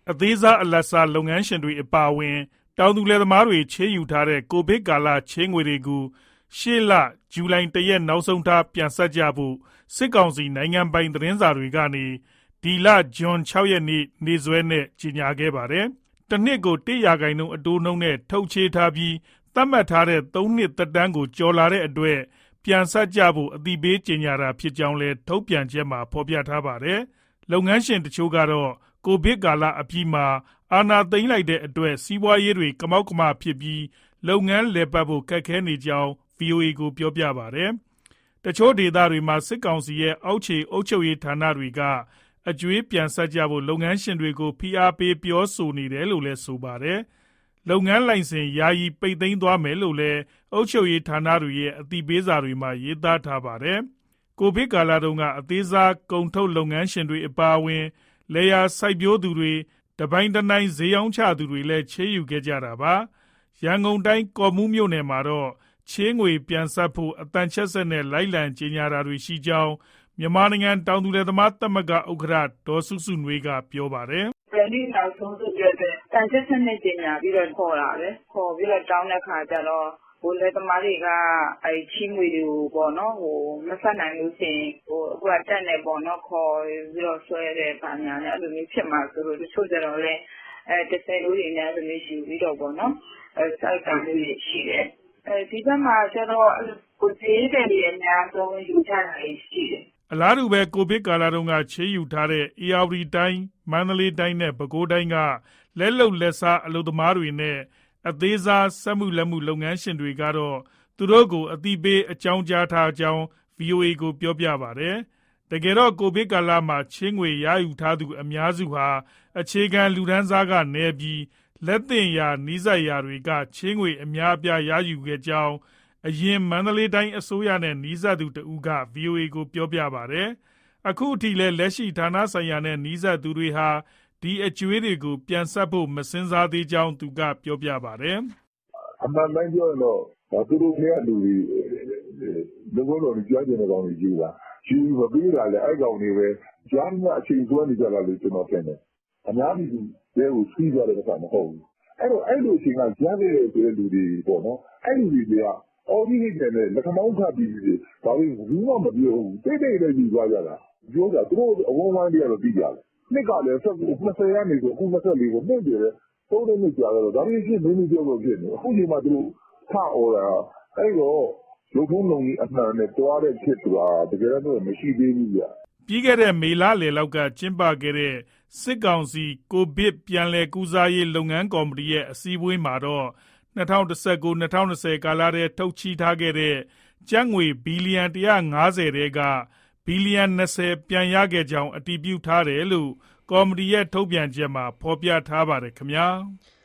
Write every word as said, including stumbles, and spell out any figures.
အသေးစားအလတ်စားလုပ်ငန်းရှင်တွေအပါအဝင်တောင်သူလယ်သမားတွေချေးယူထားတဲ့ကိုဗစ်ကာလချေးငွေတွေကိုရှေ့လဇူလိုင်တရက်နောက်ဆုံးထားပြန်ဆပ်ကြဖို့စစ်ကောင်စီနိုင်ငံပိုင်သတင်းစာတွေကနေဒီလဇွန်၆ရက်နေ့နေ့စွဲနဲ့ကြေညာခဲ့ပါတယ်။တစ်နှစ်ကိုတစ်ရာခိုင်နှုန်းအတိုးနှုန်းနဲ့ထုတ်ချေးထားပြီးသတ်မှတ်ထားတဲ့သုံးနှစ်သက်တမ်းကိုကျော်လာတဲ့အတွက်ပြန်ဆပ်ကြဖို့အသိပေးကြေညာတာဖြစ်ကြောင်းလည်းထုတ်ပြန်ချက်မှာဖော်ပြထားပါတယ်။လုပ်ငန်းရှင်တချို့ကတော့ကိုဗစ်ကာလအပြီးမှာအာဏာသိမ်းလိုက်တဲ့အတွက်စီးပွားရေးတွေကမောက်ကမဖြစ်ပြီးလုပ်ငန်းလည်ပတ်ဖို့ခက်ခဲနေကြောင်း ဗွီအိုအေ ကိုပြောပြပါတယ်။တချို့ဒေသတွေမှာစစ်ကောင်စီရဲ့အောက်ခြေအုပ်ချုပ်ရေးဌာနတွေကအကြွေးပြန်ဆပ်ကြဖို့လုပ်ငန်းရှင်တွေကိုဖိအားပေးပြောဆိုနေတယ်လို့လည်းဆိုပါတယ်။လုပ်ငန်းလိုင်စင်ယာယီပိတ်သိမ်းသွားမယ်လို့လည်းအုပ်ချုပ်ရေးဌာနတွေရဲ့အသိပေးစာတွေမှာရေးသားထားပါတယ်။ကိုဗစ်ကာလတုန်းကအသေးစားကုန်ထုတ်လုပ်ငန်းရှင်တွေအပါအဝင်လယ်ယာစိုက်ပျိုးသူတွေတပိုင်းတနိုင်ဈေးရောင်းချသူတွေလည်းချေးယူခဲ့ကြတာပါ။ရန်ကုန်တိုင်းကော်မှုမြို့နယ်မှာတော့ချေးငွေပြန်ဆပ်ဖို့အတန်ချက်ဆက်နဲ့လိုက်လံကြေညာတာတွေရှိကြောင်းမြန်မာနိုင်ငံတောင်သူလယ်သမားသမဂ္ဂဥက္ကဋ္ဌဒေါ်စုစုနွေးကပြောပါတယ်။ပြန်ပြီးနောက်ဆုံးဆိုပြတဲ့တန်ချက်ဆက်နဲ့ကြေညာပြီးတော့ခေါ်လာတယ်။ခေါ်ပြီးတော့တောင်းတဲ့ခါကျတော့ဟိုလယ်သမားတွေကအဲချီးငွေတွေကိုပေါ့နော်ဟိုမဆက်နိုင်လို့ရှိရင်ဟိုအခုကတက်နေပေါ့နော်ခေါ်ပြီးတော့ဆွဲတဲ့ဗာညာနဲ့အဲ့လိုမျိုးဖြစ်မှာဆိုလို့တချို့ကျတော့လည်းအဲတစ်ဆယ်လို့တွေနဲ့အဲ့လိုမျိုးယူပြီးတော့ပေါ့နော်အဲစိုက်တာမျိုးရှိတယ်အဲဒီဘက်မှာကျတော့ကိုသေးတယ်တွေအများဆုံးယူကြတာရှိတယ်အလားတူပဲကိုဗစ်ကာလတုန်းကချေးယူထားတဲ့အေရဝတီတိုင်းမန္တလေးတိုင်းနဲ့ပဲခူးတိုင်းကလက်လုံလက်စားအလုပ်သမားတွေနဲ့အသေးစားစက်မှုလက်မှုလုပ်ငန်းရှင်တွေကတော့သူတို့ကိုအသိပေးအကြောင်းကြားထားကြောင်း ဗီအိုအေ ကိုပြောပြပါတယ်။တကယ်တော့ကိုဗစ်ကာလမှာချေးငွေရယူထားသူအများစုဟာအခြေခံလူတန်းစားကနေပြီးလက်သင့်ရာနီးစပ်ရာတွေကချေးငွေအများအပြားရယူခဲ့ကြောင်းအရင်မန္တလေးတိုင်းအစိုးရနဲ့နီးစပ်သူတဦးက ဗွီအိုအေ ကိုပြောပြပါတယ်။အခုအထိလည်းလက်ရှိဌာနဆိုင်ရာနဲ့နီးစပ်သူတွေဟာဒီအကျွေးတွေကိုပြန်ဆပ်ဖို့မစင်စားသေးကြောင်းသူကပြောပြပါတယ်။အမှန်တမ်းပြောရင်တော့သူတို့တွေကလူတွေဒီလိုလိုကြားကျင်တဲ့ကောင်တွေယူတာယူမပေးတာလေအဲ့ကောင်တွေပဲကြားနေအချိန်ဆွဲနေကြတာလို့ကျွန်တော်ထင်တယ်။အများကြီးတဲကိုစီးကြတယ်ဆိုတာမဟုတ်ဘူး။အဲ့တော့အဲ့လိုအချိန်ကကြားနေတယ်ဆိုတဲ့လူတွေပေါ့နော်။အဲ့ဒီလူတွေကအော်ဒီနေတယ်လက်ခမောင်းခတ်ပြီးပြီ။ဘာလို့ဘူးမှမပြောဘူး။တိတ်တိတ်လေးယူသွားကြတာ။ပြောတာသူတို့အဝန်းဝိုင်းတွေကတော့ပြီးကြတယ်။နှစ်ကလည်းဆက်နှစ်ဆယ်ရာနေဆိုအခုနှစ်ဆယ်လေးကိုနှိမ့်တယ်သုံးတဲ့နှစ်ကြာတော့ဒါမျိုးဖြစ်မင်းမပြောလို့ဖြစ်နေအခုချိန်မှာသူတို့ထအော်တာအဲ့တော့ရုပ်ထုံးလုံးကြီးအမှန်နဲ့တွားတဲ့ဖြစ်သွားတကယ်တော့မရှိသေးဘူးဗျပြီးခဲ့တဲ့မေလလယ်လောက်ကကျင်းပခဲ့တဲ့စစ်ကောင်စီကိုဗစ်ပြန်လည်ကုစားရေးလုပ်ငန်းကော်မတီရဲ့အစည်းအဝေးမှာတော့၂၀၁၉-၂၀၂၀ကာလထဲထုတ်ချီထားခဲ့တဲ့ကျပ်ငွေဘီလီယံ၁၅၀တဲကဘီလီယံ၂၀ပြန်ရခဲ့ကြောင်းအတည်ပြုထားတယ်လို့ကော်မတီရဲ့ထုတ်ပြန်ချက်မှာဖော်ပြထားပါတယ်ခင်ဗျာ။